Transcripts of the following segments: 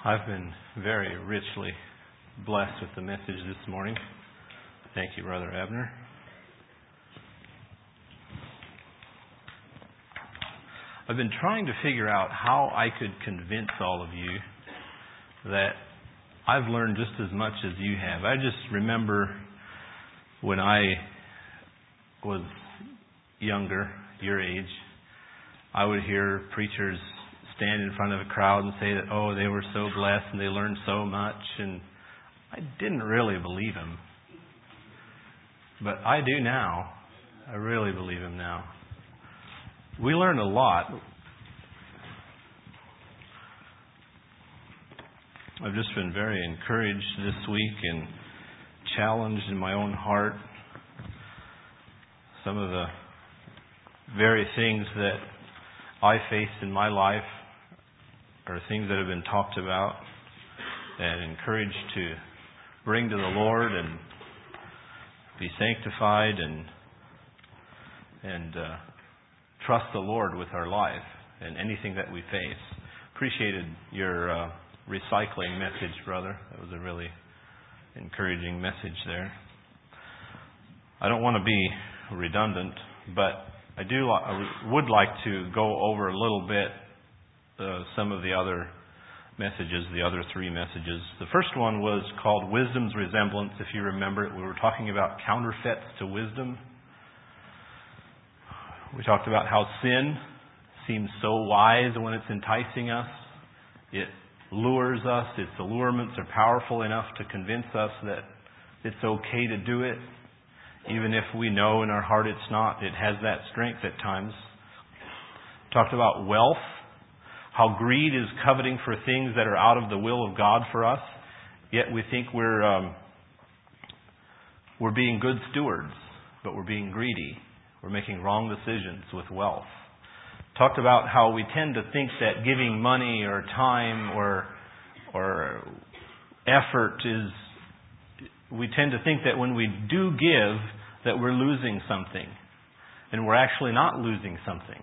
I've been very richly blessed with the message this morning. Thank you, Brother Abner. I've been trying to figure out how I could convince all of you that I've learned just as much as you have. I just remember when I was younger, your age, I would hear preachers stand in front of a crowd and say that, oh, they were so blessed and they learned so much, and I didn't really believe him. But I do now. I really believe him now. We learned a lot. I've just been very encouraged this week and challenged in my own heart. Some of the very things that I face in my life are things that have been talked about and encouraged to bring to the Lord and be sanctified and trust the Lord with our life and anything that we face. Appreciated your recycling message, brother. That was a really encouraging message there. I don't want to be redundant, but I would like to go over a little bit some of the other messages, the other three messages. The first one was called Wisdom's Resemblance. If you remember it, we were talking about counterfeits to wisdom. We talked about how sin seems so wise when it's enticing us. It lures us. Its allurements are powerful enough to convince us that it's okay to do it. Even if we know in our heart it's not, it has that strength at times. Talked about wealth, how greed is coveting for things that are out of the will of God for us, yet we think we're being good stewards, but we're being greedy. We're making wrong decisions with wealth. Talked about how we tend to think that giving money or time or effort we tend to think that when we do give, that we're losing something. And we're actually not losing something.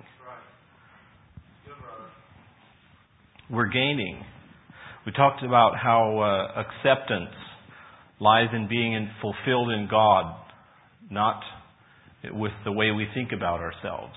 We're gaining. We talked about how acceptance lies in being fulfilled in God, not with the way we think about ourselves.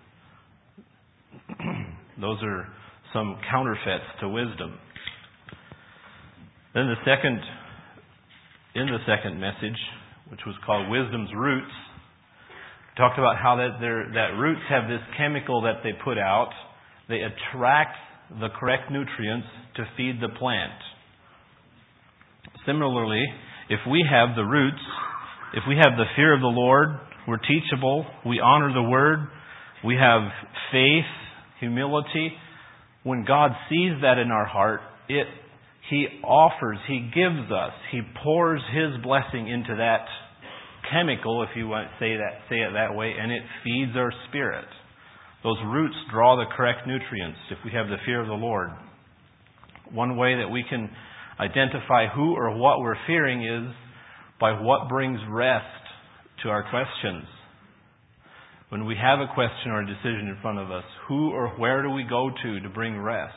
Those are some counterfeits to wisdom. Then in the second message, which was called Wisdom's Roots, talked about how that roots have this chemical that they put out. They attract the correct nutrients to feed the plant. Similarly, if we have the roots, if we have the fear of the Lord, we're teachable, we honor the Word, we have faith, humility. When God sees that in our heart, He offers, He gives us, He pours His blessing into that chemical, if you want to say it that way, and it feeds our spirit. Those roots draw the correct nutrients if we have the fear of the Lord. One way that we can identify who or what we're fearing is by what brings rest to our questions. When we have a question or a decision in front of us, who or where do we go to bring rest?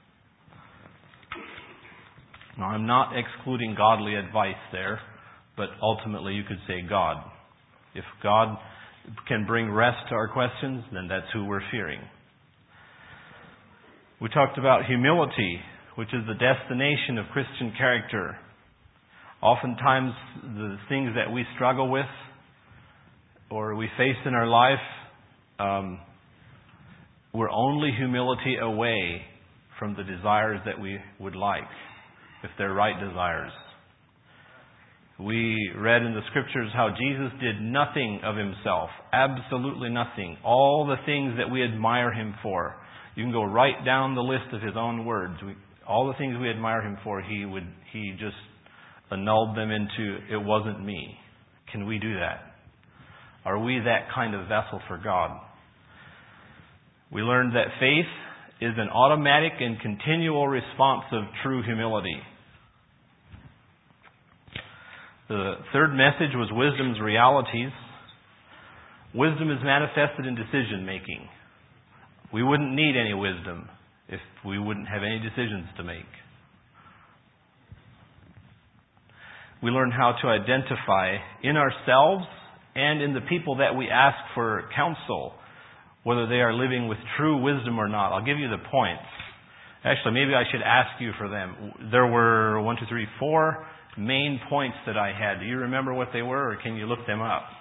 Now, I'm not excluding godly advice there, but ultimately you could say God. If God can bring rest to our questions, then that's who we're fearing. We talked about humility, which is the destination of Christian character. Oftentimes, the things that we struggle with or we face in our life, we're only humility away from the desires that we would like, if they're right desires. We read in the Scriptures how Jesus did nothing of Himself, absolutely nothing. All the things that we admire Him for. You can go right down the list of His own words. All the things we admire Him for, He just annulled them into, it wasn't me. Can we do that? Are we that kind of vessel for God? We learned that faith is an automatic and continual response of true humility. The third message was wisdom's realities. Wisdom is manifested in decision making. We wouldn't need any wisdom if we wouldn't have any decisions to make. We learn how to identify in ourselves and in the people that we ask for counsel, whether they are living with true wisdom or not. I'll give you the points. Actually, maybe I should ask you for them. There were 4 main points that I had. Do you remember what they were, or can you look them up?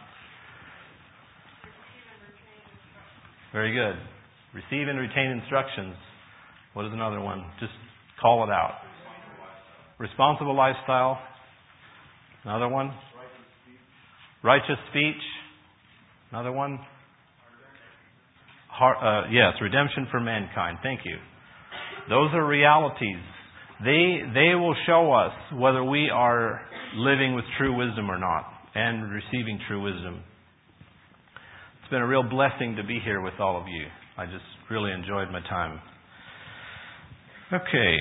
Very good. Receive and retain instructions. What is another one? Just call it out. Responsible lifestyle. Another one. Righteous speech. Another one. Yes, redemption for mankind. Thank you. Those are realities. They will show us whether we are living with true wisdom or not and receiving true wisdom. It's been a real blessing to be here with all of you. I just really enjoyed my time. Okay.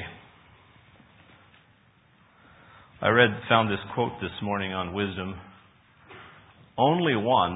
I found this quote this morning on wisdom. Only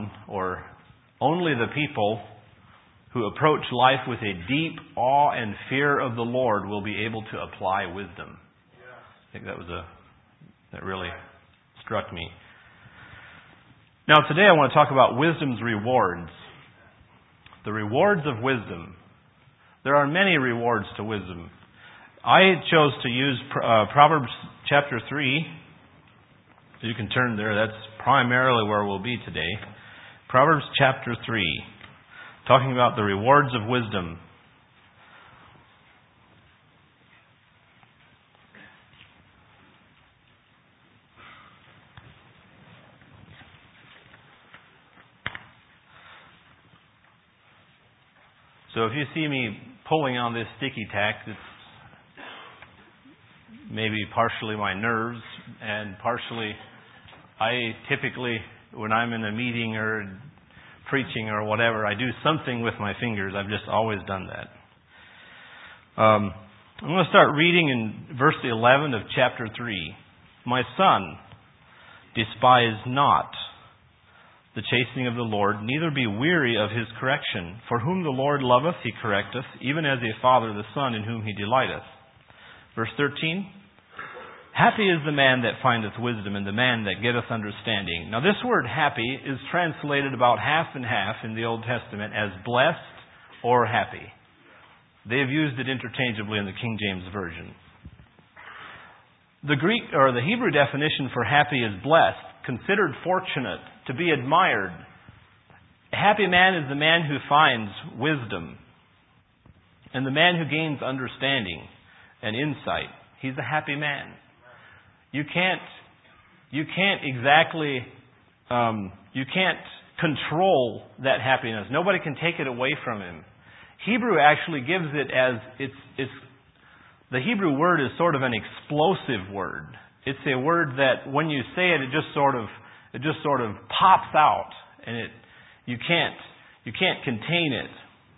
the people who approach life with a deep awe and fear of the Lord will be able to apply wisdom. I think that really struck me. Now today I want to talk about wisdom's rewards. The rewards of wisdom. There are many rewards to wisdom. I chose to use Proverbs chapter 3. You can turn there. That's primarily where we'll be today. Proverbs chapter 3. Talking about the rewards of wisdom. So if you see me pulling on this sticky tack, it's maybe partially my nerves and partially I typically, when I'm in a meeting or preaching or whatever, I do something with my fingers. I've just always done that. I'm going to start reading in verse 11 of chapter 3. My son, despise not the chastening of the Lord, neither be weary of his correction. For whom the Lord loveth, he correcteth, even as a father the son in whom he delighteth. Verse 13. Happy is the man that findeth wisdom, and the man that getteth understanding. Now this word happy is translated about half and half in the Old Testament as blessed or happy. They've used it interchangeably in the King James Version. The Greek or the Hebrew definition for happy is blessed, considered fortunate, to be admired. A happy man is the man who finds wisdom, and the man who gains understanding and insight. He's a happy man. You can't control that happiness. Nobody can take it away from him. Hebrew actually gives it as the Hebrew word is sort of an explosive word. It's a word that when you say it, it just sort of pops out, and you can't contain it.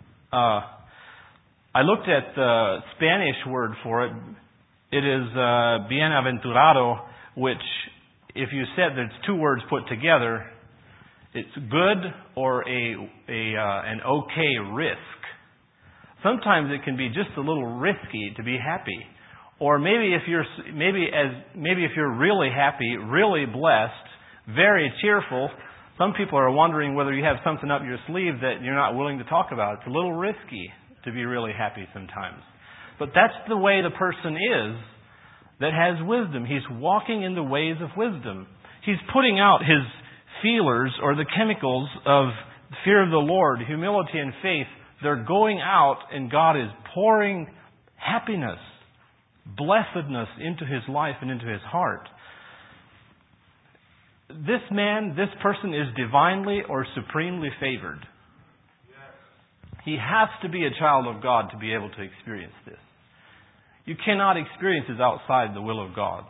I looked at the Spanish word for it. It is bienaventurado, which, if you said there's 2 words put together, it's good or an okay risk. Sometimes it can be just a little risky to be happy, or maybe if you're really happy, really blessed, very cheerful. Some people are wondering whether you have something up your sleeve that you're not willing to talk about. It's a little risky to be really happy sometimes. But that's the way the person is that has wisdom. He's walking in the ways of wisdom. He's putting out his feelers or the chemicals of fear of the Lord, humility and faith. They're going out, and God is pouring happiness, blessedness into his life and into his heart. This person is divinely or supremely favored. He has to be a child of God to be able to experience this. You cannot experience this outside the will of God.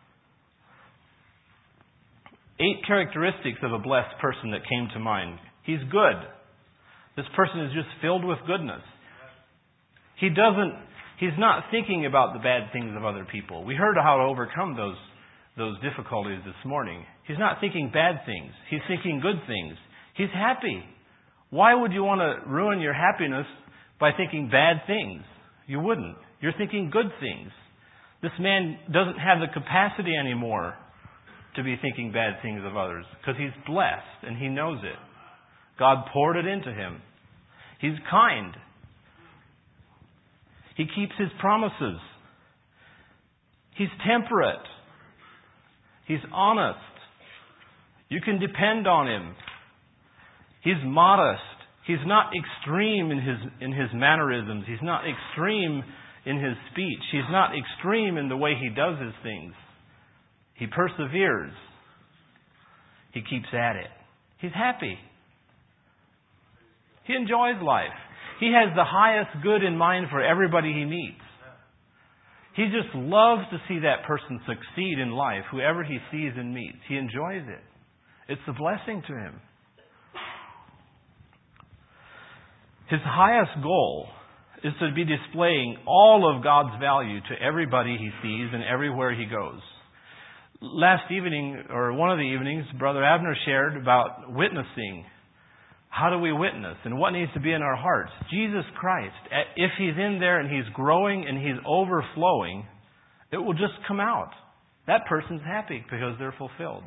8 characteristics of a blessed person that came to mind. He's good. This person is just filled with goodness. He's not thinking about the bad things of other people. We heard how to overcome those difficulties this morning. He's not thinking bad things. He's thinking good things. He's happy. Why would you want to ruin your happiness by thinking bad things? You wouldn't. You're thinking good things. This man doesn't have the capacity anymore to be thinking bad things of others because he's blessed and he knows it. God poured it into him. He's kind. He keeps his promises. He's temperate. He's honest. You can depend on him. He's modest. He's not extreme in his mannerisms. He's not extreme in his speech. He's not extreme in the way he does his things. He perseveres. He keeps at it. He's happy. He enjoys life. He has the highest good in mind for everybody he meets. He just loves to see that person succeed in life, whoever he sees and meets. He enjoys it. It's a blessing to him. His highest goal is to be displaying all of God's value to everybody he sees and everywhere he goes. Last evening, or one of the evenings, Brother Abner shared about witnessing. How do we witness? And what needs to be in our hearts? Jesus Christ, if He's in there and He's growing and He's overflowing, it will just come out. That person's happy because they're fulfilled.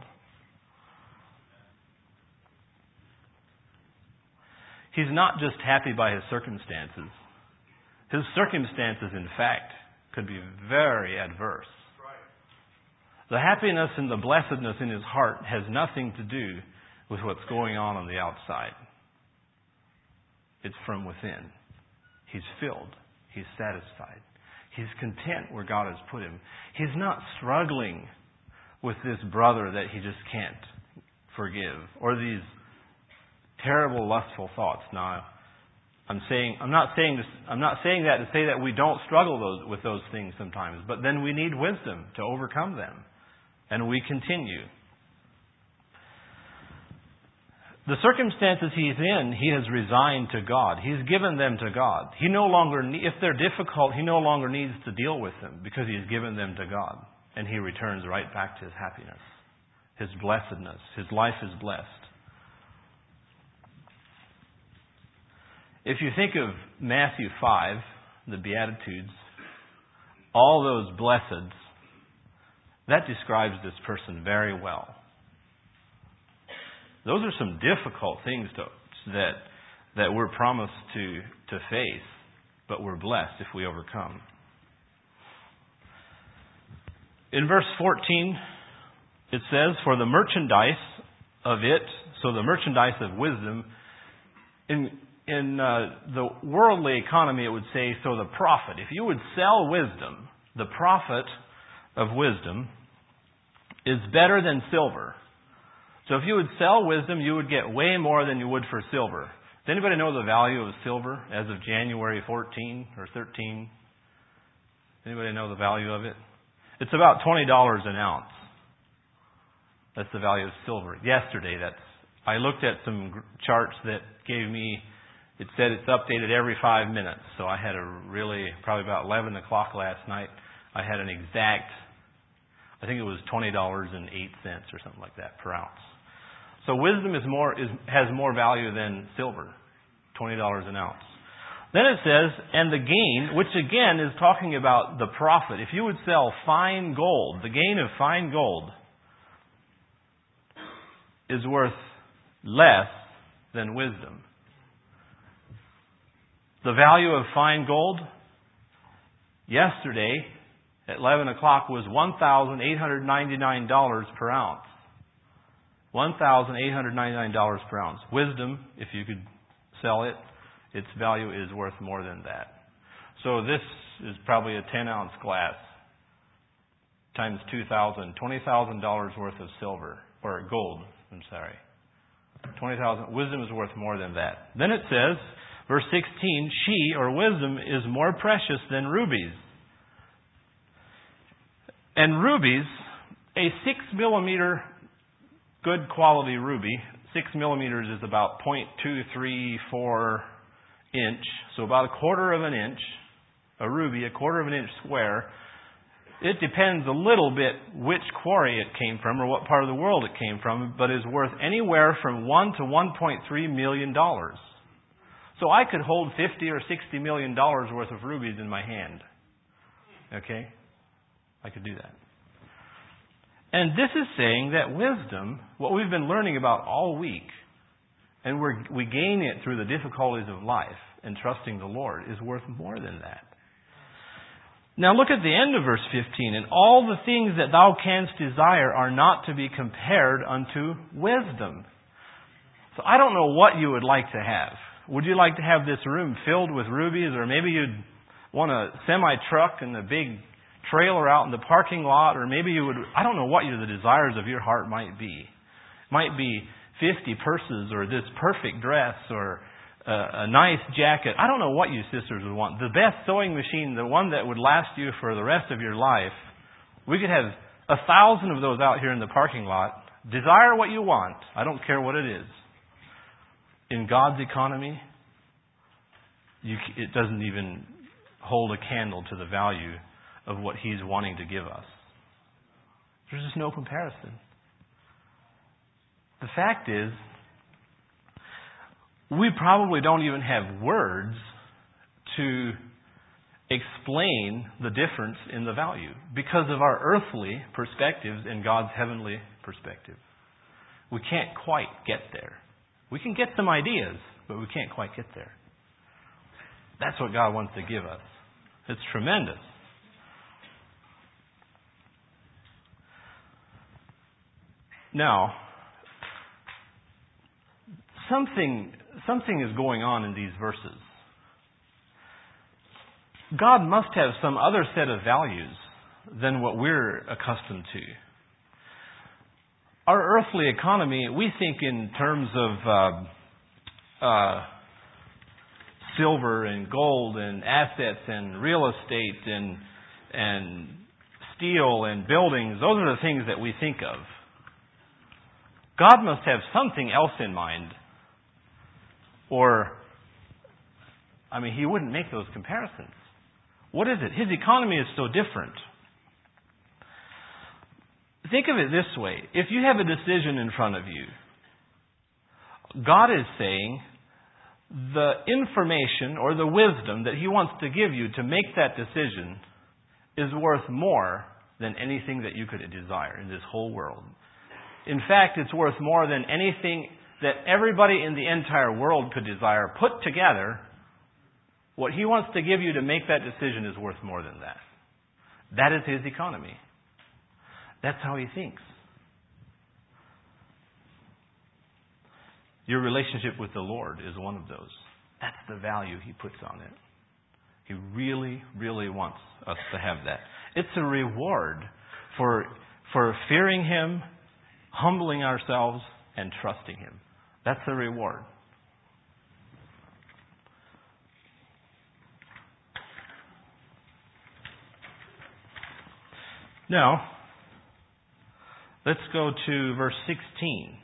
He's not just happy by his circumstances. His circumstances, in fact, could be very adverse. The happiness and the blessedness in his heart has nothing to do with what's going on the outside. It's from within. He's filled. He's satisfied. He's content where God has put him. He's not struggling with this brother that he just can't forgive, or these terrible lustful thoughts. Now, I'm not saying that to say that we don't struggle with those things sometimes, but then we need wisdom to overcome them, and we continue. The circumstances he's in, he has resigned to God. He's given them to God. He no longer, if they're difficult, he no longer needs to deal with them because he's given them to God, and he returns right back to his happiness, his blessedness. His life is blessed. If you think of Matthew 5, the Beatitudes, all those blesseds, that describes this person very well. Those are some difficult things that we're promised to face, but we're blessed if we overcome. In verse 14, it says, "For the merchandise of it," so the merchandise of wisdom, in the worldly economy, it would say, so the profit. If you would sell wisdom, the profit of wisdom is better than silver. So if you would sell wisdom, you would get way more than you would for silver. Does anybody know the value of silver as of January 14 or 13? Anybody know the value of it? It's about $20 an ounce. That's the value of silver. Yesterday, I looked at some charts that gave me, it said it's updated every 5 minutes. So I had probably about 11 o'clock last night, I had an exact, I think it was $20.08 or something like that per ounce. So wisdom has more value than silver, $20 an ounce. Then it says, and the gain, which again is talking about the profit. If you would sell fine gold, the gain of fine gold is worth less than wisdom. The value of fine gold yesterday at 11 o'clock was $1,899 per ounce. $1,899 per ounce. Wisdom, if you could sell it, its value is worth more than that. So this is probably a 10-ounce glass times $2,000, $20,000 worth of silver, or gold, I'm sorry. 20,000. Wisdom is worth more than that. Then it says, verse 16, she, or wisdom, is more precious than rubies. And rubies, a 6 millimeter good quality ruby, 6 millimeters is about 0.234 inch, so about a quarter of an inch, a ruby, a quarter of an inch square. It depends a little bit which quarry it came from or what part of the world it came from, but is worth anywhere from $1 to $1.3 million. So I could hold $50 or $60 million worth of rubies in my hand. Okay? I could do that. And this is saying that wisdom, what we've been learning about all week, and we gain it through the difficulties of life and trusting the Lord, is worth more than that. Now look at the end of verse 15. And all the things that thou canst desire are not to be compared unto wisdom. So I don't know what you would like to have. Would you like to have this room filled with rubies, or maybe you'd want a semi-truck and a big trailer out in the parking lot, or maybe you would, I don't know what the desires of your heart might be. It might be 50 purses, or this perfect dress, or a nice jacket. I don't know what you sisters would want. The best sewing machine, the one that would last you for the rest of your life. We could have 1,000 of those out here in the parking lot. Desire what you want. I don't care what it is. In God's economy, it doesn't even hold a candle to the value of what He's wanting to give us. There's just no comparison. The fact is, we probably don't even have words to explain the difference in the value because of our earthly perspectives and God's heavenly perspective. We can't quite get there. We can get some ideas, but we can't quite get there. That's what God wants to give us. It's tremendous. Now, something is going on in these verses. God must have some other set of values than what we're accustomed to. Our earthly economy, we think in terms of silver and gold and assets and real estate and steel and buildings. Those are the things that we think of. God must have something else in mind. He wouldn't make those comparisons. What is it? His economy is so different. Think of it this way. If you have a decision in front of you, God is saying the information or the wisdom that He wants to give you to make that decision is worth more than anything that you could desire in this whole world. In fact, it's worth more than anything that everybody in the entire world could desire put together. What He wants to give you to make that decision is worth more than that. That is His economy. That's how He thinks. Your relationship with the Lord is one of those. That's the value He puts on it. He really, really wants us to have that. It's a reward for fearing Him, humbling ourselves, and trusting Him. That's the reward. Now, let's go to verse 16.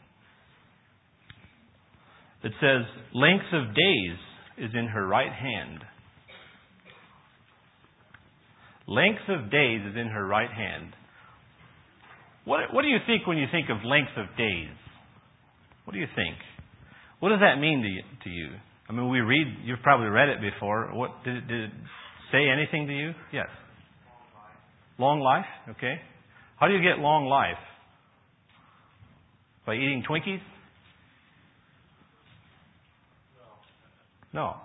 It says, length of days is in her right hand. Length of days is in her right hand. What do you think when you think of length of days? What do you think? What does that mean to you? You've probably read it before. What did it say anything to you? Yes. Long life? Okay. How do you get long life? By eating Twinkies? No.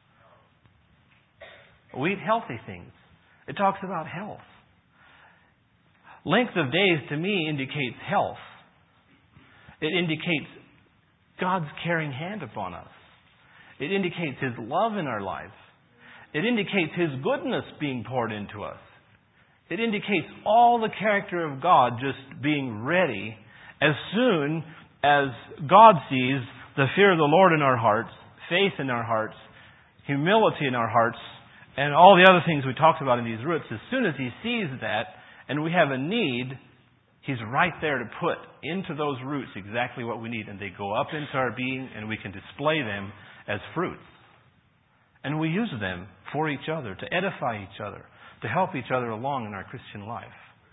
We eat healthy things. It talks about health. Length of days to me indicates health. It indicates God's caring hand upon us. It indicates His love in our lives. It indicates His goodness being poured into us. It indicates all the character of God just being ready as soon as God sees the fear of the Lord in our hearts, faith in our hearts, humility in our hearts, and all the other things we talked about in these roots. As soon as He sees that and we have a need, He's right there to put into those roots exactly what we need. And they go up into our being and we can display them as fruits. And we use them for each other, to edify each other, to help each other along in our Christian life.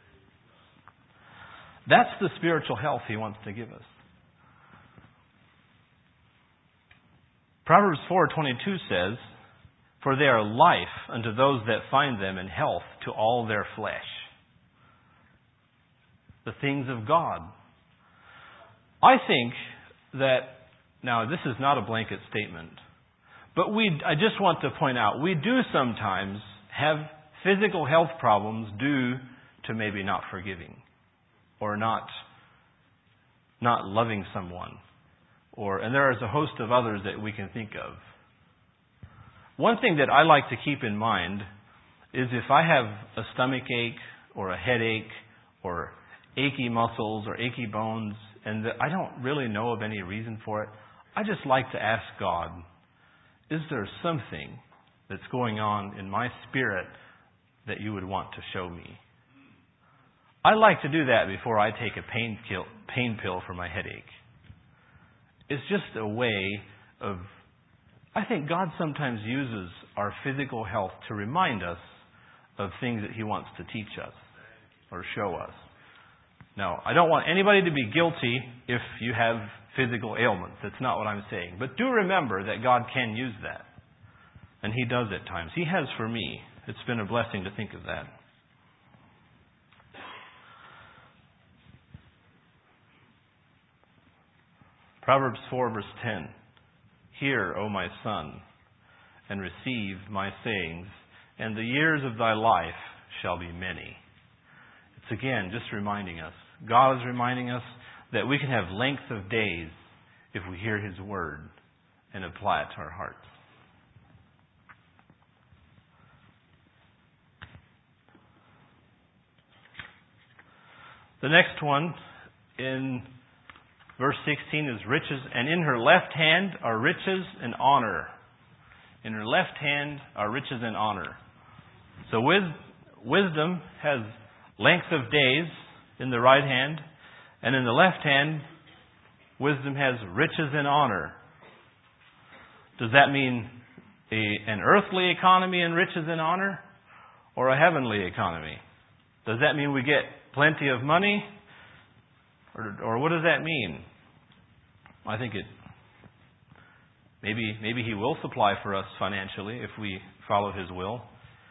That's the spiritual health He wants to give us. Proverbs 4:22 says, for they are life unto those that find them, and health to all their flesh. the things of God. I think that, now this is not a blanket statement, but I just want to point out, we do sometimes have physical health problems due to maybe not forgiving or not loving someone. And there is a host of others that we can think of. One thing that I like to keep in mind is if I have a stomach ache or a headache or achy muscles or achy bones and I don't really know of any reason for it, I just like to ask God, is there something that's going on in my spirit that you would want to show me? I like to do that before I take a pain pill for my headache. It's just a way of, I think God sometimes uses our physical health to remind us of things that He wants to teach us or show us. Now, I don't want anybody to be guilty if you have physical ailments. That's not what I'm saying. But do remember that God can use that. And He does at times. He has for me. It's been a blessing to think of that. Proverbs 4 verse 10. Hear, O my son, and receive my sayings, and the years of thy life shall be many. It's again just reminding us. God is reminding us that we can have length of days if we hear His word and apply it to our hearts. The next one in verse 16 is riches, and in her left hand are riches and honor. In her left hand are riches and honor. So wisdom has length of days in the right hand, and in the left hand, wisdom has riches and honor. Does that mean an earthly economy and riches and honor, or a heavenly economy? Does that mean we get plenty of money, or what does that mean? I think maybe He will supply for us financially if we follow His will.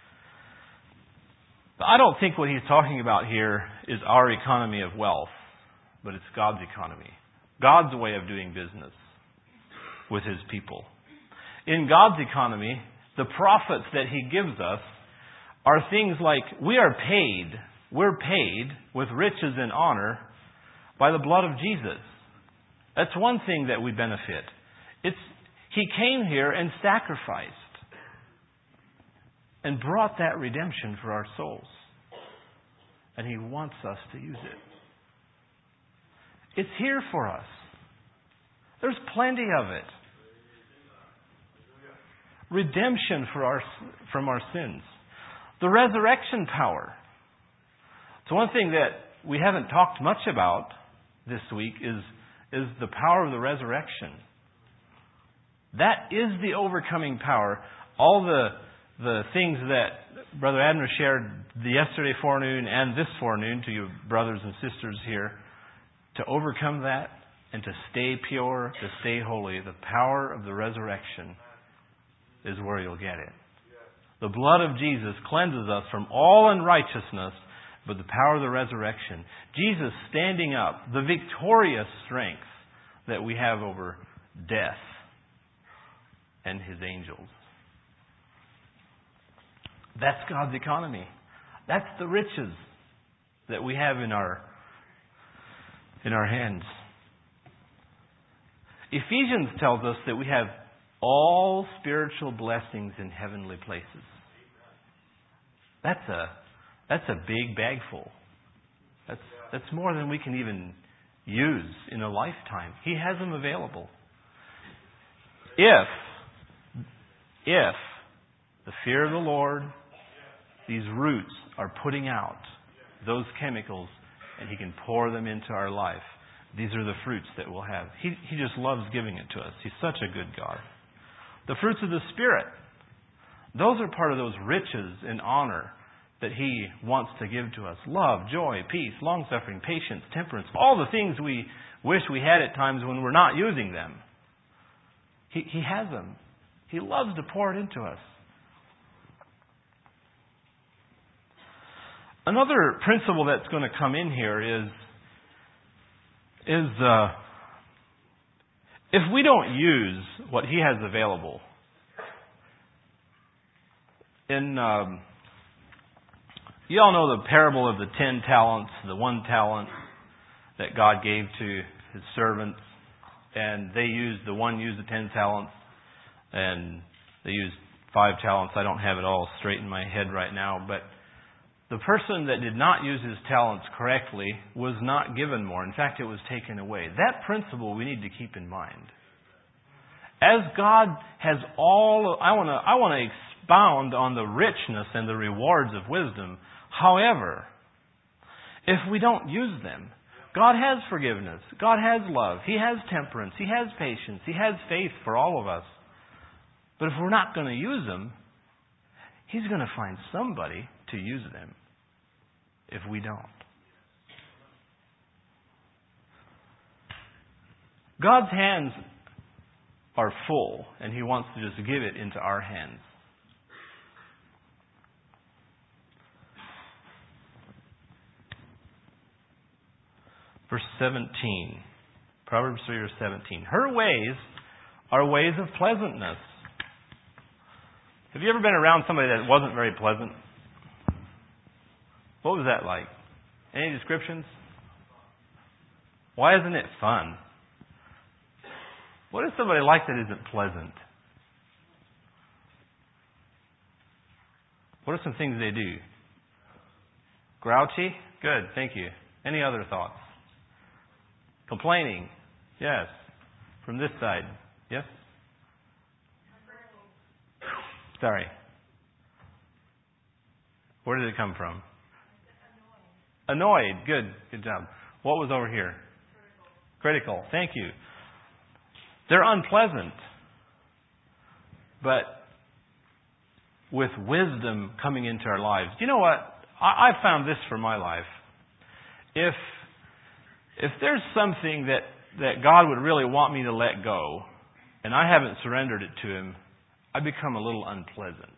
But I don't think what He's talking about here is our economy of wealth, but it's God's economy. God's way of doing business with His people. In God's economy, the profits that He gives us are things like we're paid with riches and honor by the blood of Jesus. That's one thing that we benefit. He came here and sacrificed and brought that redemption for our souls. And He wants us to use it. It's here for us. There's plenty of it. Redemption from our sins. The resurrection power. So one thing that we haven't talked much about this week is the power of the resurrection. That is the overcoming power. All the things that Brother Adner shared yesterday forenoon and this forenoon to you brothers and sisters here, to overcome that and to stay pure, to stay holy, the power of the resurrection is where you'll get it. The blood of Jesus cleanses us from all unrighteousness, but the power of the resurrection, Jesus standing up, the victorious strength that we have over death and His angels. That's God's economy. That's the riches that we have in our hands. Ephesians tells us that we have all spiritual blessings in heavenly places. That's a big bag full. That's more than we can even use in a lifetime. He has them available. If the fear of the Lord, these roots are putting out those chemicals and He can pour them into our life, these are the fruits that we'll have. He just loves giving it to us. He's such a good God. The fruits of the Spirit, those are part of those riches and honor that He wants to give to us. Love, joy, peace, long-suffering, patience, temperance. All the things we wish we had at times when we're not using them. He has them. He loves to pour it into us. Another principle that's going to come in here is if we don't use what He has available. You all know the parable of the 10 talents, the 1 talent that God gave to His servants, and the one used the 10 talents, and they used 5 talents. I don't have it all straight in my head right now, but the person that did not use his talents correctly was not given more. In fact, it was taken away. That principle we need to keep in mind. As God has I want to expound on the richness and the rewards of wisdom. However, if we don't use them, God has forgiveness. God has love. He has temperance. He has patience. He has faith for all of us. But if we're not going to use them, He's going to find somebody to use them if we don't. God's hands are full, and He wants to just give it into our hands. Verse 17. Proverbs 3 verse 17. Her ways are ways of pleasantness. Have you ever been around somebody that wasn't very pleasant? What was that like? Any descriptions? Why isn't it fun? What is somebody like that isn't pleasant? What are some things they do? Grouchy? Good, thank you. Any other thoughts? Complaining? Yes. From this side? Yes? Sorry. Where did it come from? Annoyed. Good. Good job. What was over here? Critical. Thank you. They're unpleasant. But with wisdom coming into our lives. You know what? I found this for my life. If there's something that God would really want me to let go, and I haven't surrendered it to Him, I become a little unpleasant.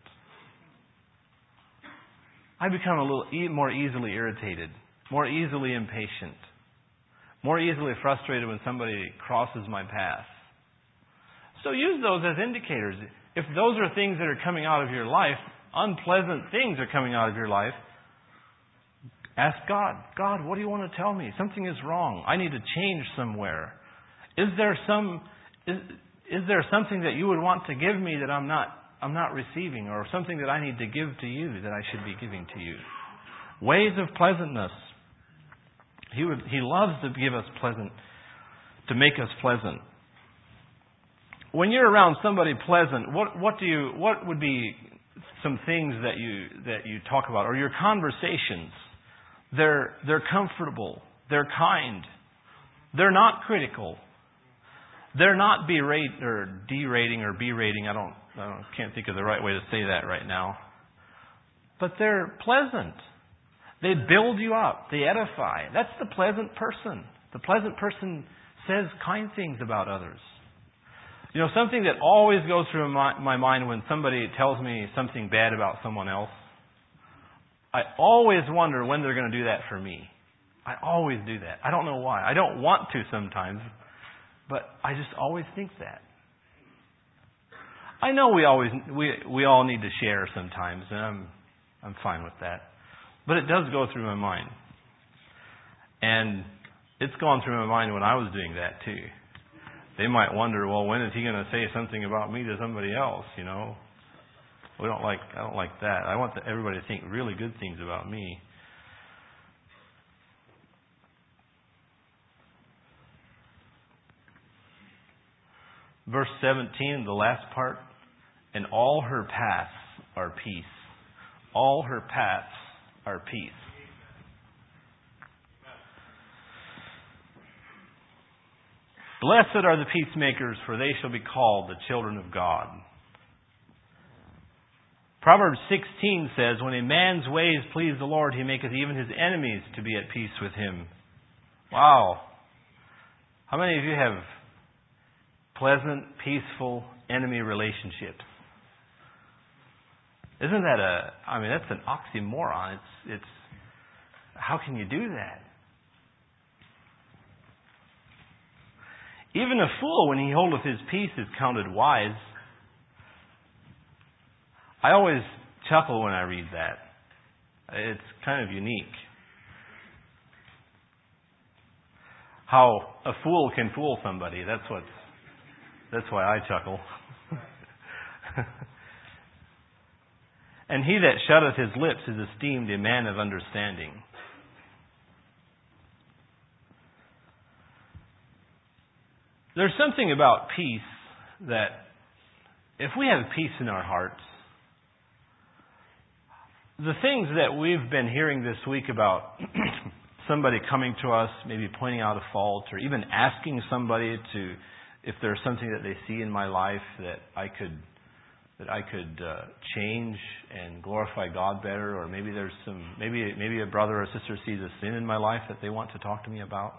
I become a little more easily irritated, more easily impatient, more easily frustrated when somebody crosses my path. So use those as indicators. If those are things that are coming out of your life, unpleasant things are coming out of your life, ask God, God, what do you want to tell me? Something is wrong. I need to change somewhere. Is there something that you would want to give me that I'm not receiving, or something that I need to give to you that I should be giving to you? Ways of pleasantness. He loves to give us to make us pleasant. When you're around somebody pleasant, what would be some things that you talk about, or your conversations? They're comfortable. They're kind. They're not critical. They're not derating or berating. I can't think of the right way to say that right now. But they're pleasant. They build you up. They edify. That's the pleasant person. The pleasant person says kind things about others. You know, something that always goes through my mind when somebody tells me something bad about someone else, I always wonder when they're going to do that for me. I always do that. I don't know why. I don't want to sometimes, but I just always think that. I know we all need to share sometimes, and I'm fine with that. But it does go through my mind. And it's gone through my mind when I was doing that too. They might wonder, well, when is he going to say something about me to somebody else, you know? I don't like that. I want everybody to think really good things about me. Verse 17, the last part, and all her paths are peace. All her paths are peace. Blessed are the peacemakers, for they shall be called the children of God. Proverbs 16 says, when a man's ways please the Lord, He maketh even his enemies to be at peace with him. Wow. How many of you have pleasant, peaceful enemy relationships? Isn't that that's an oxymoron. How can you do that? Even a fool, when he holdeth his peace, is counted wise. I always chuckle when I read that. It's kind of unique. How a fool can fool somebody. That's why I chuckle. And he that shutteth his lips is esteemed a man of understanding. There's something about peace that if we have peace in our hearts, the things that we've been hearing this week about somebody coming to us, maybe pointing out a fault, or even asking somebody if there's something that they see in my life that I could change and glorify God better, or maybe there's maybe a brother or sister sees a sin in my life that they want to talk to me about.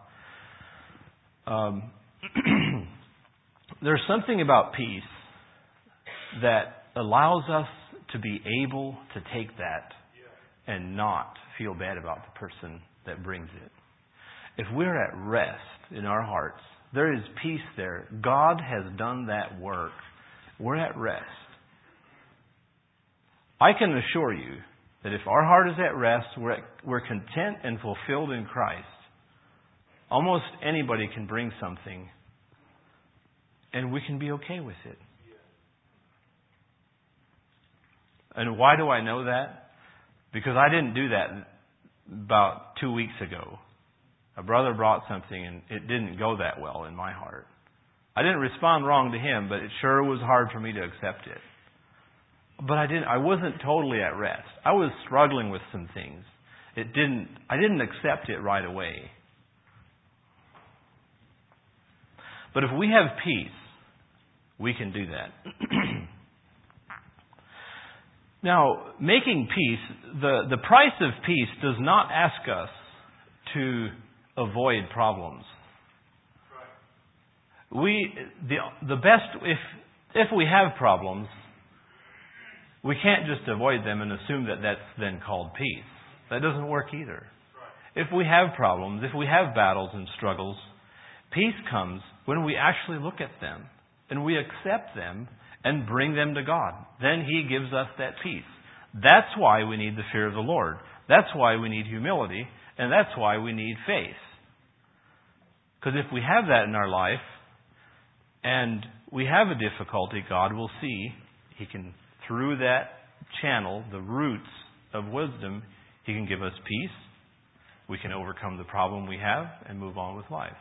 There's something about peace that allows us to be able to take that and not feel bad about the person that brings it. If we're at rest in our hearts, there is peace there. God has done that work. We're at rest. I can assure you that if our heart is at rest, we're content and fulfilled in Christ. Almost anybody can bring something, and we can be okay with it. And why do I know that? Because I didn't do that about 2 weeks ago. A brother brought something, and it didn't go that well in my heart. I didn't respond wrong to him, but it sure was hard for me to accept it. But I wasn't totally at rest. I was struggling with some things. I didn't accept it right away. But if we have peace, we can do that. Now, making peace, the price of peace does not ask us to avoid problems. The best, if we have problems, we can't just avoid them and assume that that's then called peace. That doesn't work either. If we have problems, if we have battles and struggles, peace comes when we actually look at them and we accept them and bring them to God. Then He gives us that peace. That's why we need the fear of the Lord. That's why we need humility, and that's why we need faith. Because if we have that in our life and we have a difficulty, God will see. He can, through that channel, the roots of wisdom, He can give us peace. We can overcome the problem we have and move on with life.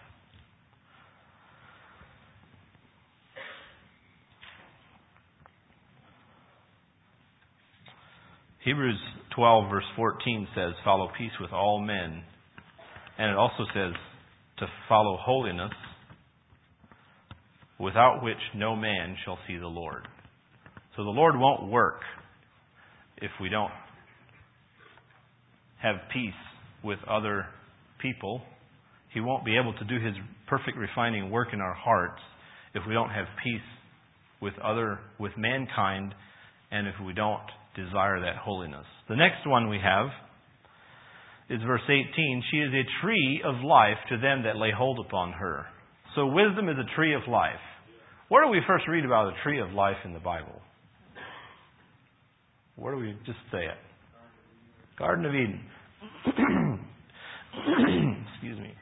Hebrews 12 verse 14 says, follow peace with all men. And it also says to follow holiness, without which no man shall see the Lord. So the Lord won't work if we don't have peace with other people. He won't be able to do His perfect refining work in our hearts if we don't have peace with mankind, and if we don't desire that holiness. The next one we have is verse 18. She is a tree of life to them that lay hold upon her. So wisdom is a tree of life. Where do we first read about a tree of life in the Bible? Where do we just say it? Garden of Eden. Excuse me.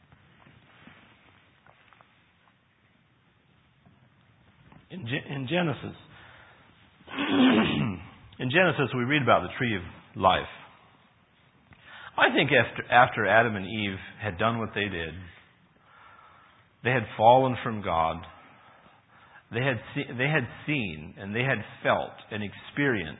In Genesis. In Genesis, we read about the tree of life. I think after Adam and Eve had done what they did, they had fallen from God. They had seen and they had felt and experienced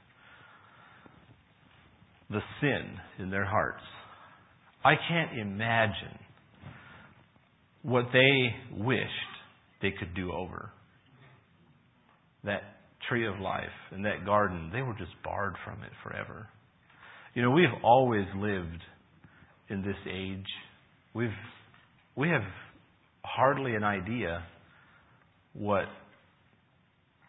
the sin in their hearts. I can't imagine what they wished they could do over. That tree of life and that garden, they were just barred from it forever. You know, we've always lived in this age. We have hardly an idea what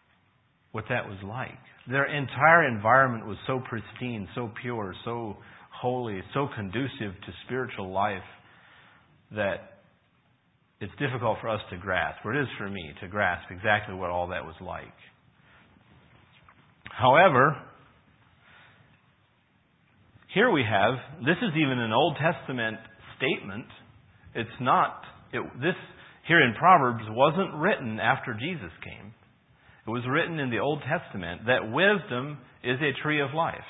that was like. Their entire environment was so pristine, so pure, so holy, so conducive to spiritual life that it's difficult for us to grasp, or it is for me to grasp exactly what all that was like. However, here we have, this is even an Old Testament statement. It's not, this here in Proverbs wasn't written after Jesus came. It was written in the Old Testament that wisdom is a tree of life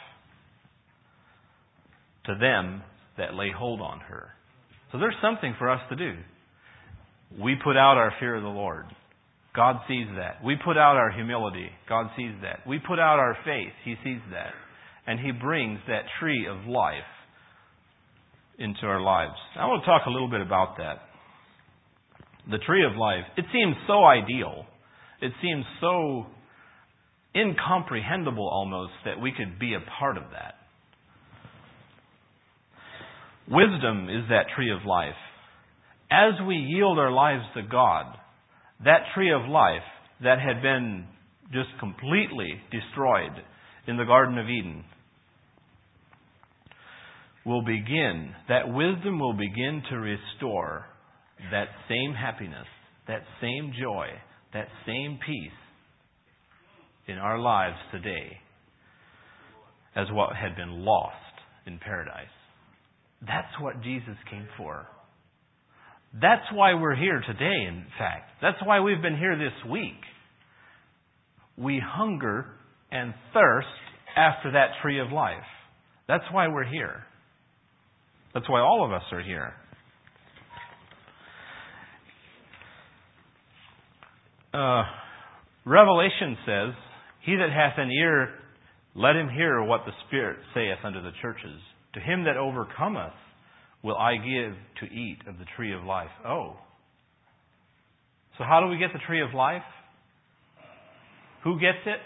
to them that lay hold on her. So there's something for us to do. We put out our fear of the Lord. God sees that. We put out our humility. God sees that. We put out our faith. He sees that. And He brings that tree of life into our lives. I want to talk a little bit about that. The tree of life. It seems so ideal. It seems so incomprehensible almost that we could be a part of that. Wisdom is that tree of life. As we yield our lives to God, that tree of life that had been just completely destroyed in the Garden of Eden will begin, that wisdom will begin to restore that same happiness, that same joy, that same peace in our lives today as what had been lost in paradise. That's what Jesus came for. That's why we're here today, in fact. That's why we've been here this week. We hunger and thirst after that tree of life. That's why we're here. That's why all of us are here. Revelation says, "He that hath an ear, let him hear what the Spirit saith unto the churches. To him that overcometh will I give to eat of the tree of life." Oh. So how do we get the tree of life? Who gets it?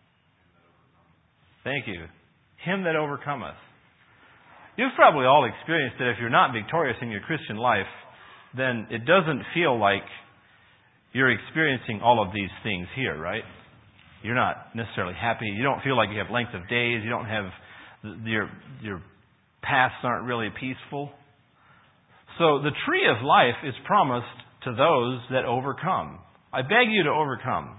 Thank you. Him that overcometh. You've probably all experienced that if you're not victorious in your Christian life, then it doesn't feel like you're experiencing all of these things here, right? You're not necessarily happy. You don't feel like you have length of days. You don't have your paths aren't really peaceful. So the tree of life is promised to those that overcome. I beg you to overcome.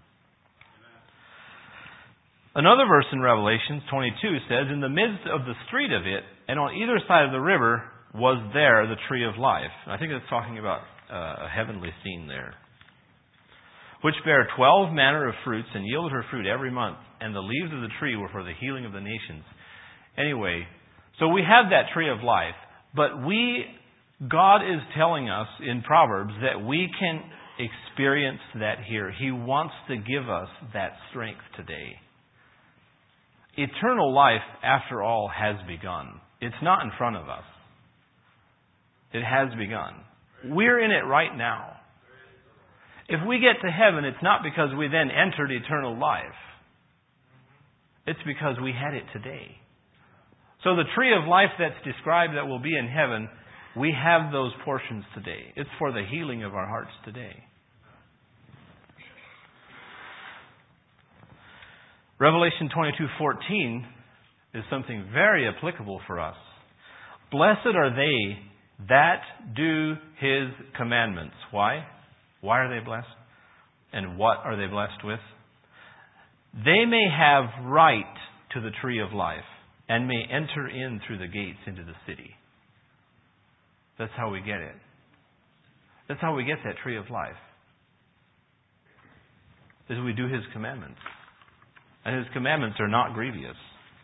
Another verse in Revelation 22 says, "In the midst of the street of it, and on either side of the river, was there the tree of life." I think it's talking about a heavenly scene there. "Which bare 12 manner of fruits, and yielded her fruit every month. And the leaves of the tree were for the healing of the nations." Anyway, so we have that tree of life. But God is telling us in Proverbs that we can experience that here. He wants to give us that strength today. Eternal life, after all, has begun. It's not in front of us. It has begun. We're in it right now. If we get to heaven, it's not because we then entered eternal life. It's because we had it today. So the tree of life that's described that will be in heaven, we have those portions today. It's for the healing of our hearts today. Revelation 22:14 is something very applicable for us. "Blessed are they that do His commandments." Why? Why are they blessed? And what are they blessed with? "They may have right to the tree of life, and may enter in through the gates into the city." That's how we get it. That's how we get that tree of life. Is we do His commandments. And His commandments are not grievous.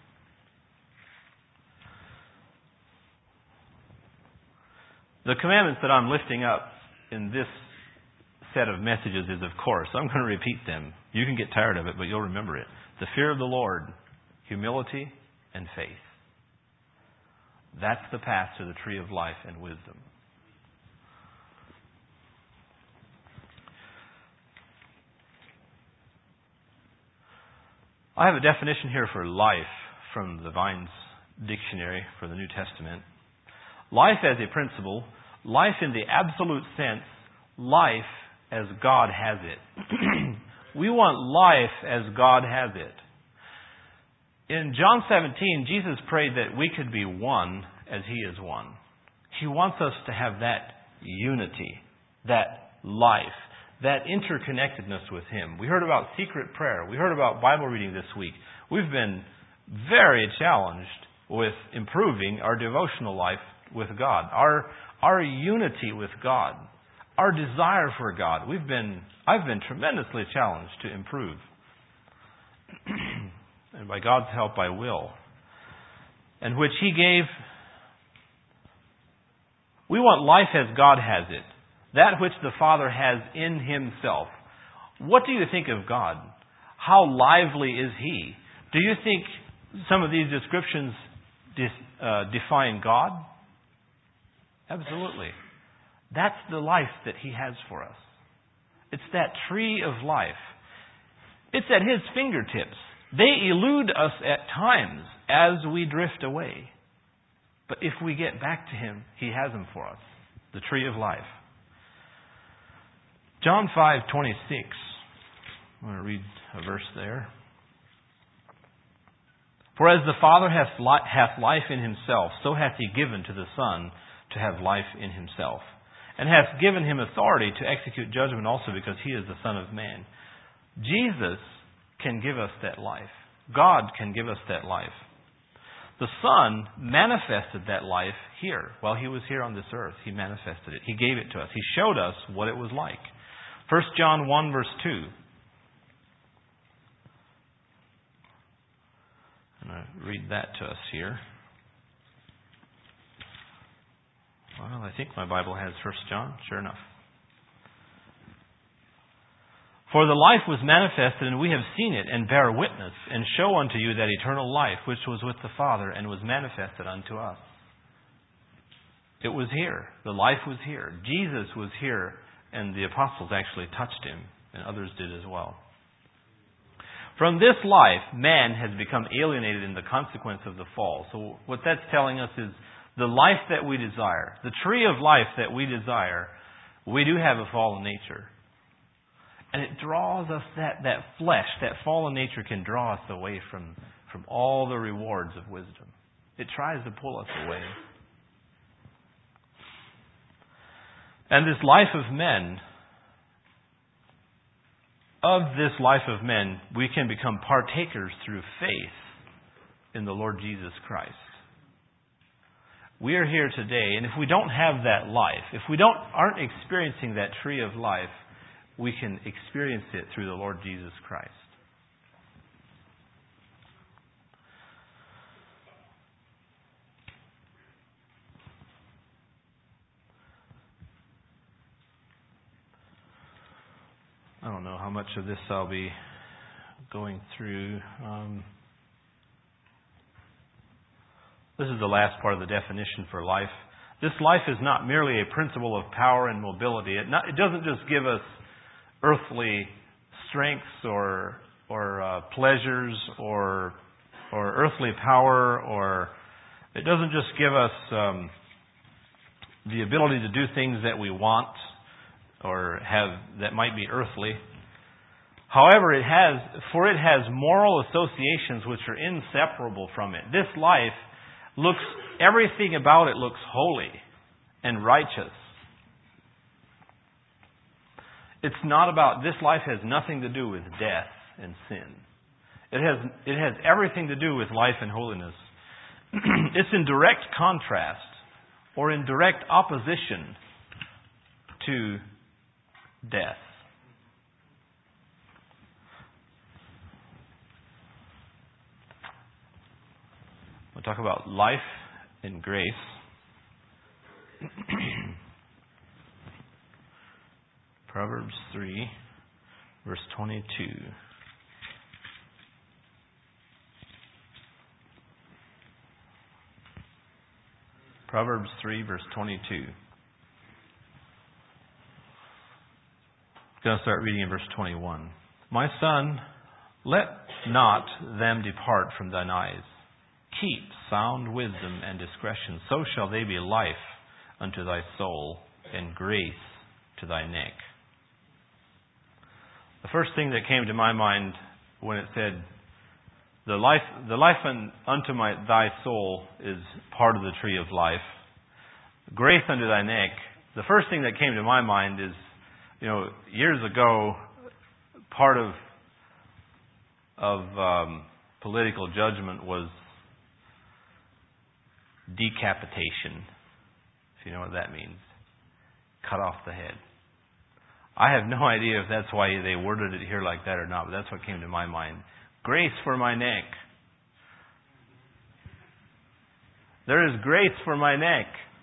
The commandments that I'm lifting up in this set of messages is, of course, I'm going to repeat them. You can get tired of it, but you'll remember it. The fear of the Lord, humility, and faith. That's the path to the tree of life and wisdom. I have a definition here for life from the Vine's Dictionary for the New Testament. Life as a principle, life in the absolute sense, life as God has it. We want life as God has it. In John 17, Jesus prayed that we could be one as He is one. He wants us to have that unity, that life, that interconnectedness with Him. We heard about secret prayer. We heard about Bible reading this week. We've been very challenged with improving our devotional life with God, our unity with God, our desire for God. I've been tremendously challenged to improve. And by God's help, I will. And which He gave. We want life as God has it. That which the Father has in Himself. What do you think of God? How lively is He? Do you think some of these descriptions define God? Absolutely. That's the life that He has for us. It's that tree of life. It's at His fingertips. They elude us at times as we drift away. But if we get back to Him, He has them for us. The tree of life. John 5:26. I'm going to read a verse there. For as the Father hath life in Himself, so hath He given to the Son to have life in Himself. And hath given Him authority to execute judgment also, because He is the Son of Man. Jesus can give us that life. God can give us that life. The Son manifested that life here. While He was here on this earth, He manifested it. He gave it to us. He showed us what it was like. 1 John 1 verse 2. I'm going to read that to us here. Well, I think my Bible has 1 John. Sure enough. For the life was manifested, and we have seen it, and bear witness, and show unto you that eternal life, which was with the Father, and was manifested unto us. It was here. The life was here. Jesus was here, and the apostles actually touched Him, and others did as well. From this life, man has become alienated in the consequence of the fall. So what that's telling us is the life that we desire, the tree of life that we desire, we do have a fallen nature. And it draws us, that flesh, that fallen nature can draw us away from all the rewards of wisdom. It tries to pull us away. And this life of men, we can become partakers through faith in the Lord Jesus Christ. We are here today, and if we don't have that life, if we aren't experiencing that tree of life, we can experience it through the Lord Jesus Christ. I don't know how much of this I'll be going through. This is the last part of the definition for life. This life is not merely a principle of power and mobility. It doesn't just give us earthly strengths or pleasures or earthly power, or it doesn't just give us the ability to do things that we want or have that might be earthly. However, it has moral associations which are inseparable from it. This life everything about it looks holy and righteous. It's not about, this life has nothing to do with death and sin. It has everything to do with life and holiness. It's in direct contrast or in direct opposition to death. We'll talk about life and grace. Proverbs 3, verse 22. Proverbs 3, verse 22. I'm going to start reading in verse 21. My son, let not them depart from thine eyes. Keep sound wisdom and discretion. So shall they be life unto thy soul, and grace to thy neck. The first thing that came to my mind when it said, the life unto thy soul is part of the tree of life. Grace unto thy neck. The first thing that came to my mind is, years ago, part of political judgment was decapitation, if you know what that means. Cut off the head. I have no idea if that's why they worded it here like that or not, but that's what came to my mind. Grace for my neck. There is grace for my neck.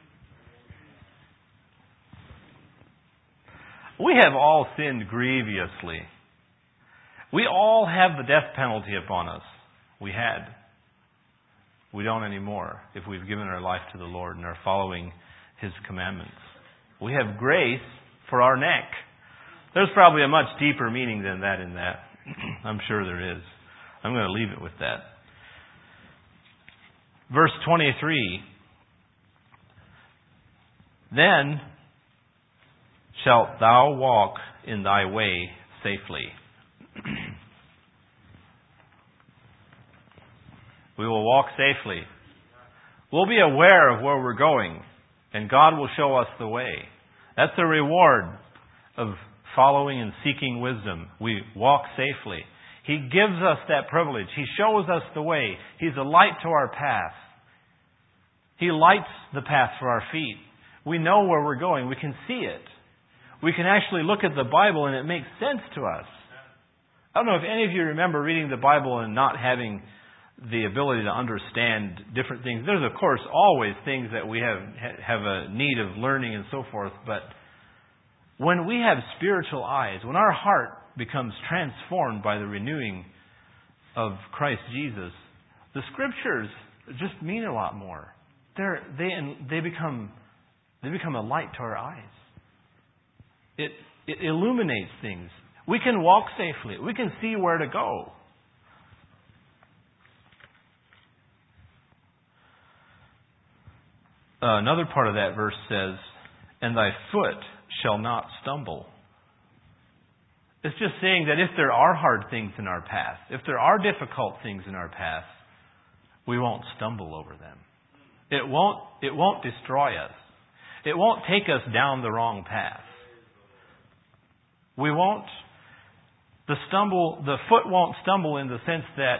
We have all sinned grievously. We all have the death penalty upon us. We had. We don't anymore if we've given our life to the Lord and are following His commandments. We have grace for our neck. There's probably a much deeper meaning than that in that. I'm sure there is. I'm going to leave it with that. Verse 23. Then shalt thou walk in thy way safely. We will walk safely. We'll be aware of where we're going, and God will show us the way. That's the reward of following and seeking wisdom. We walk safely. He gives us that privilege. He shows us the way. He's a light to our path. He lights the path for our feet. We know where we're going. We can see it. We can actually look at the Bible and it makes sense to us. I don't know if any of you remember reading the Bible and not having the ability to understand different things. There's, of course, always things that we have a need of learning and so forth. But when we have spiritual eyes, when our heart becomes transformed by the renewing of Christ Jesus, the Scriptures just mean a lot more. They become a light to our eyes. It illuminates things. We can walk safely. We can see where to go. Another part of that verse says, "And thy foot shall not stumble." It's just saying that if there are hard things in our path, if there are difficult things in our path, we won't stumble over them. It won't destroy us. It won't take us down the wrong path. The foot won't stumble in the sense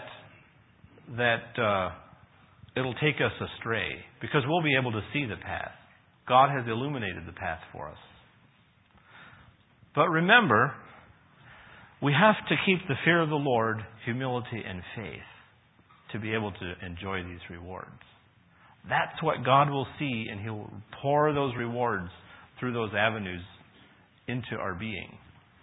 that it'll take us astray, because we'll be able to see the path. God has illuminated the path for us. But remember, we have to keep the fear of the Lord, humility, and faith to be able to enjoy these rewards. That's what God will see, and He'll pour those rewards through those avenues into our being.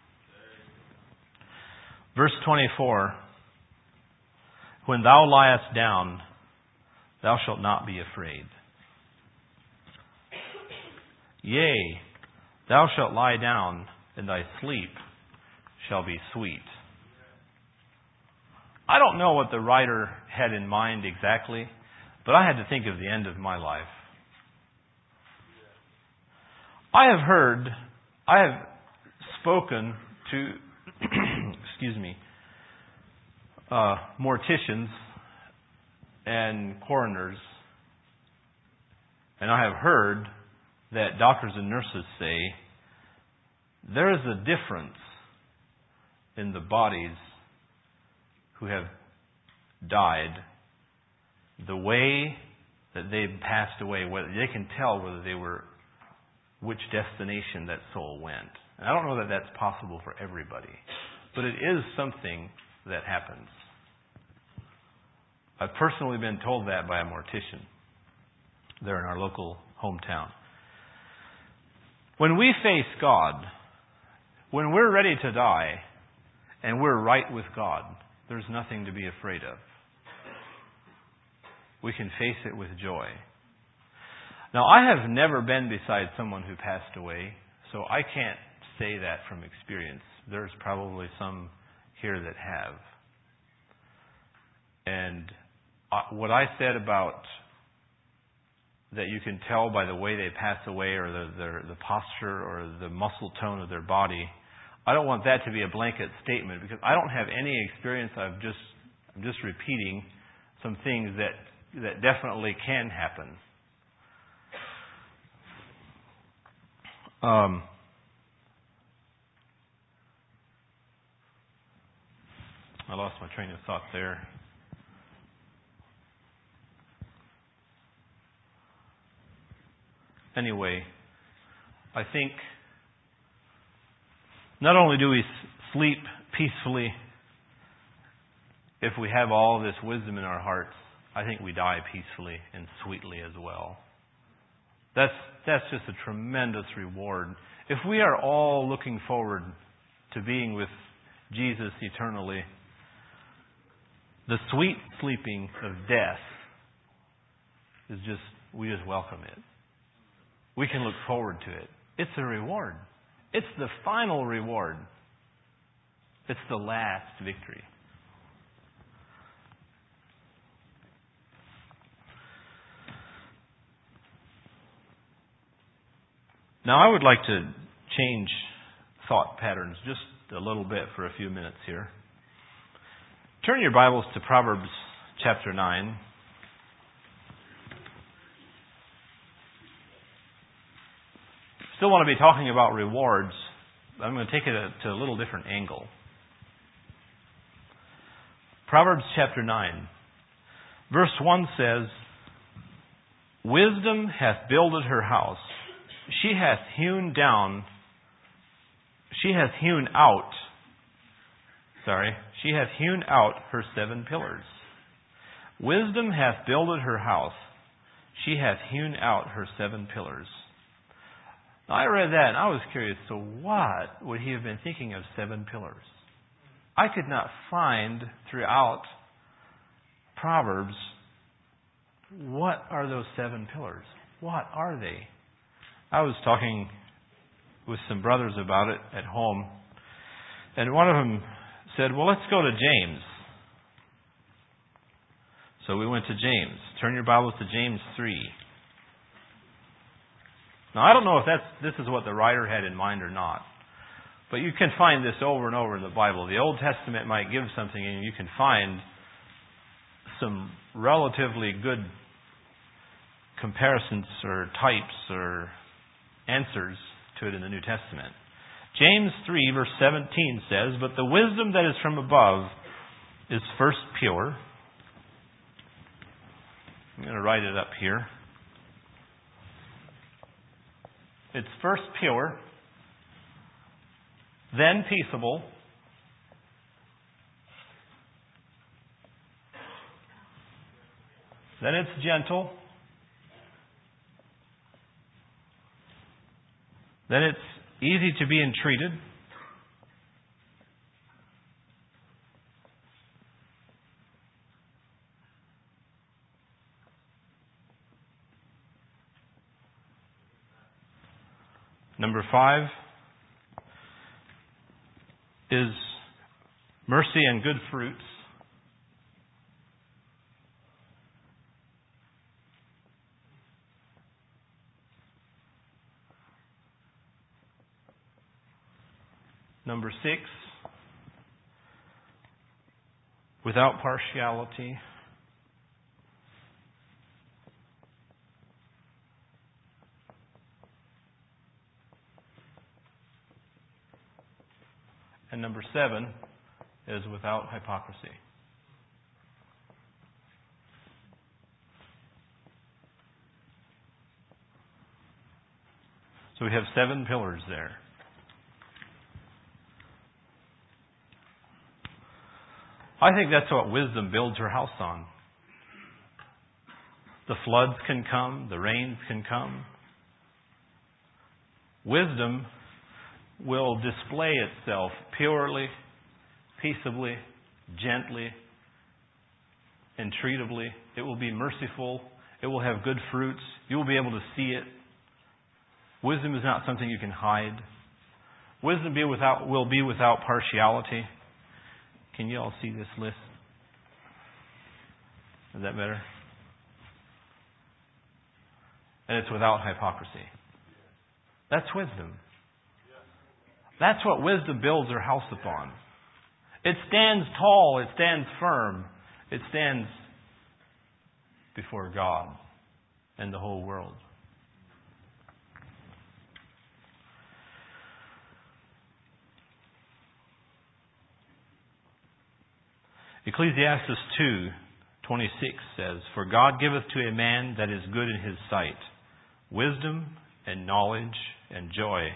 Verse 24, "When thou liest down, thou shalt not be afraid. Yea, thou shalt lie down, and thy sleep shall be sweet." I don't know what the writer had in mind exactly, but I had to think of the end of my life. I have spoken to, morticians and coroners, and I have heard that doctors and nurses say there is a difference in the bodies who have died, the way that they passed away, whether they can tell which destination that soul went. And I don't know that that's possible for everybody, but it is something that happens. I've personally been told that by a mortician there in our local hometown. When we face God, when we're ready to die and we're right with God, there's nothing to be afraid of. We can face it with joy. Now, I have never been beside someone who passed away, so I can't say that from experience. There's probably some here that have. And what I said about that you can tell by the way they pass away, or the posture or the muscle tone of their body, I don't want that to be a blanket statement, because I don't have any experience. I'm just repeating some things that definitely can happen. I lost my train of thought there. Anyway, I think not only do we sleep peacefully if we have all this wisdom in our hearts, I think we die peacefully and sweetly as well. That's just a tremendous reward. If we are all looking forward to being with Jesus eternally, the sweet sleeping of death is we just welcome it. We can look forward to it. It's a reward. It's the final reward. It's the last victory. Now, I would like to change thought patterns just a little bit for a few minutes here. Turn your Bibles to Proverbs chapter 9. Still want to be talking about rewards, but I'm going to take it to a little different angle. Proverbs chapter 9, verse 1 says, "Wisdom hath builded her house. She hath hewn out her 7 pillars. Wisdom hath builded her house. She hath hewn out her 7 pillars." Now, I read that and I was curious, so what would he have been thinking of 7 pillars? I could not find throughout Proverbs, what are those 7 pillars? What are they? I was talking with some brothers about it at home, and one of them said, well, let's go to James. So we went to James. Turn your Bibles to James 3. Now, I don't know if this is what the writer had in mind or not, but you can find this over and over in the Bible. The Old Testament might give something, and you can find some relatively good comparisons or types or answers to it in the New Testament. James 3, verse 17 says, "But the wisdom that is from above is first pure." I'm going to write it up here. It's first pure, then peaceable, then it's gentle, then it's easy to be entreated, number 5 is mercy and good fruits. Number 6, without partiality. And number 7 is without hypocrisy. So we have 7 pillars there. I think that's what wisdom builds her house on. The floods can come, the rains can come. Wisdom will display itself purely, peaceably, gently, entreatably. It will be merciful. It will have good fruits. You will be able to see it. Wisdom is not something you can hide. Wisdom will be without partiality. Can you all see this list? Is that better? And it's without hypocrisy. That's wisdom. That's what wisdom builds her house upon. It stands tall. It stands firm. It stands before God and the whole world. Ecclesiastes 2:26 says, "For God giveth to a man that is good in his sight, wisdom and knowledge and joy."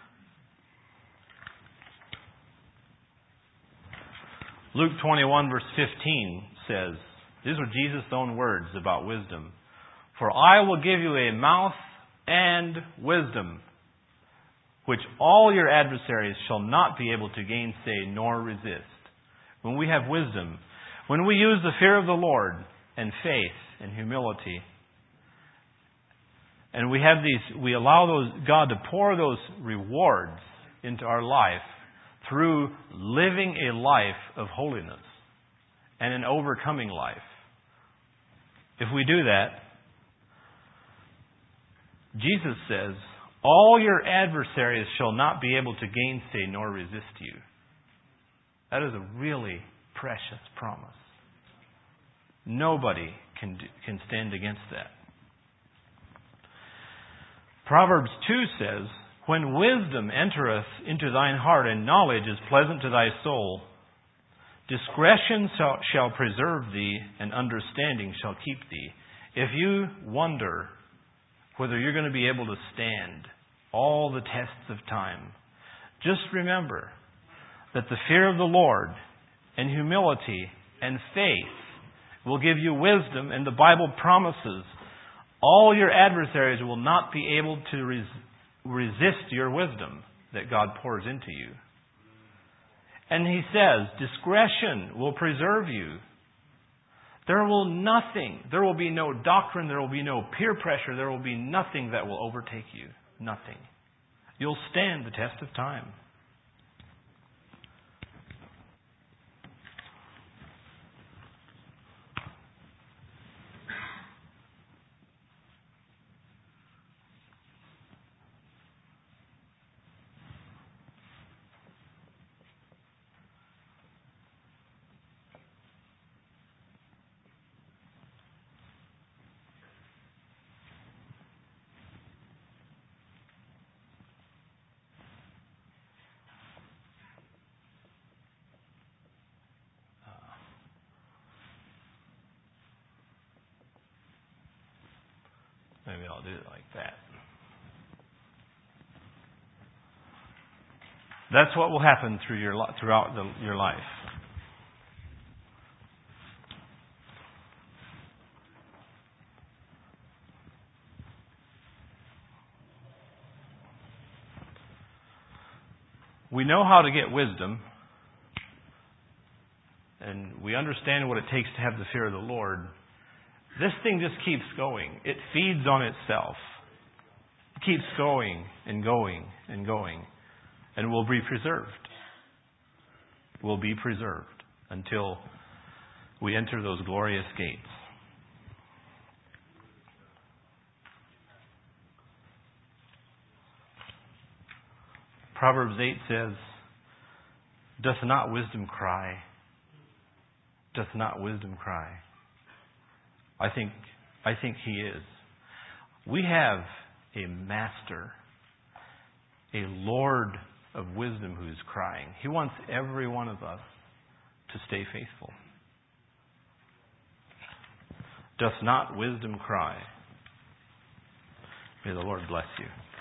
Luke 21 verse 15 says, these are Jesus' own words about wisdom. "For I will give you a mouth and wisdom, which all your adversaries shall not be able to gainsay nor resist." When we have wisdom, when we use the fear of the Lord and faith and humility, and we allow God to pour those rewards into our life through living a life of holiness and an overcoming life. If we do that, Jesus says, all your adversaries shall not be able to gainsay nor resist you. That is a really precious promise. Nobody can stand against that. Proverbs 2 says, "When wisdom entereth into thine heart, and knowledge is pleasant to thy soul, discretion shall preserve thee, and understanding shall keep thee." If you wonder whether you're going to be able to stand all the tests of time, just remember that the fear of the Lord and humility and faith will give you wisdom, and the Bible promises all your adversaries will not be able to resist your wisdom that God pours into you. And He says, discretion will preserve you. There will be no doctrine, there will be no peer pressure, there will be nothing that will overtake you. Nothing. You'll stand the test of time. Maybe I'll do it like that. That's what will happen throughout your life. We know how to get wisdom, and we understand what it takes to have the fear of the Lord. This thing just keeps going. It feeds on itself. It keeps going and going and going. And will be preserved. Will be preserved until we enter those glorious gates. Proverbs 8 says, "Doth not wisdom cry? Doth not wisdom cry?" I think He is. We have a master, a Lord of wisdom who is crying. He wants every one of us to stay faithful. Doth not wisdom cry? May the Lord bless you.